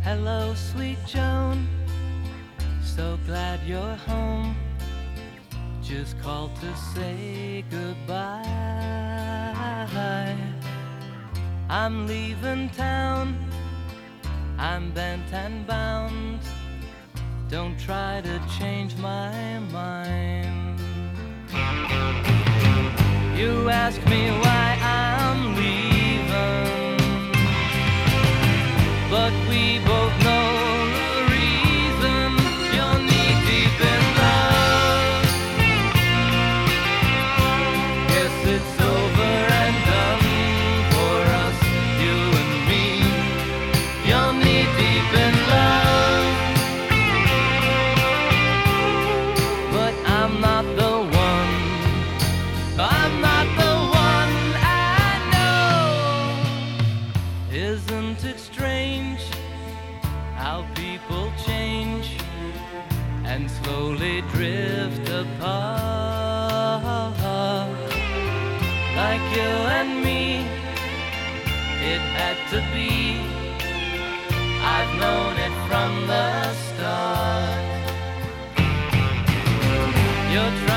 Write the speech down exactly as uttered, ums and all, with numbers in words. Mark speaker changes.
Speaker 1: Hello, sweet Joan, so glad you're home. Just called to say goodbye. I'm leaving town, I'm bent and bound. Don't try to change my mind. You ask me why I'm leaving, but we both know the reason. You're knee-deep in love. Guess it's over and done for us, you and me. You're knee-deep in love, but I'm not the one. I'm not the one I know. Isn't it strange how people change and slowly drift apart? Like you and me, it had to be. I've known it from the start. You're trying